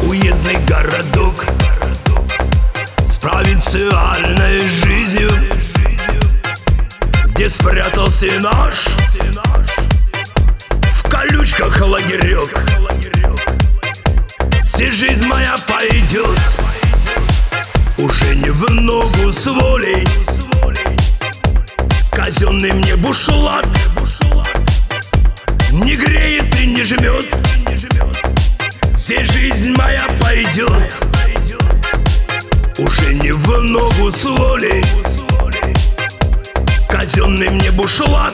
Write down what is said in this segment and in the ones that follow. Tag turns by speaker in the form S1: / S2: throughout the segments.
S1: уездный городок с провинциальной жизнью, где спрятался наш в колючках лагерек. Здесь жизнь моя пойдет уже не в ногу с волей. Казенный мне бушлат не греет и не жмет. Здесь жизнь моя пойдет уже не в ногу с волей. Казенный мне бушлат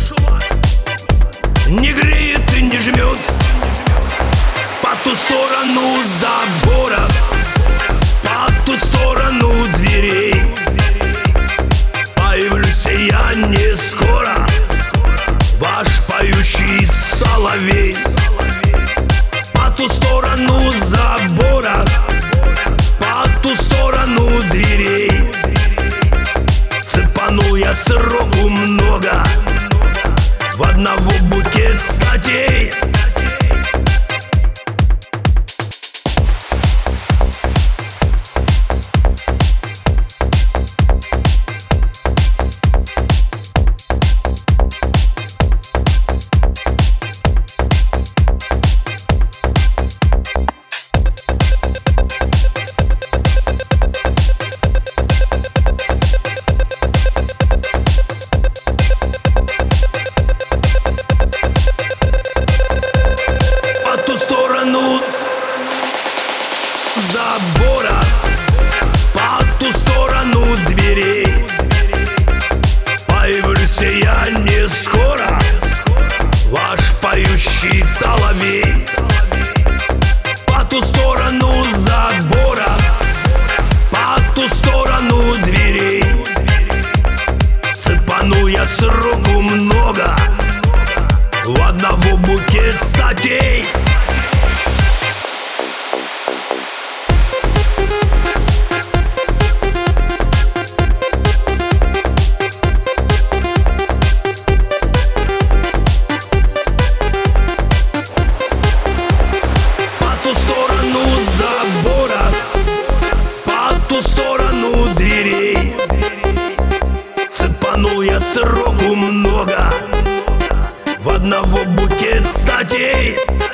S1: не греет и не жмет. По ту сторону забора, по ту сторону дверей появлюсь я не скоро, ваш поющий соловей. По ту сторону забора, по ту сторону дверей цепанул я сроку много, в одного букет статей. Забора, по ту сторону дверей появлюсь я не скоро, ваш поющий соловей. По ту сторону забора, по ту сторону дверей цепанул я сроку много, в одного букет статей. Цепанул я сроку много, в одного букет статей.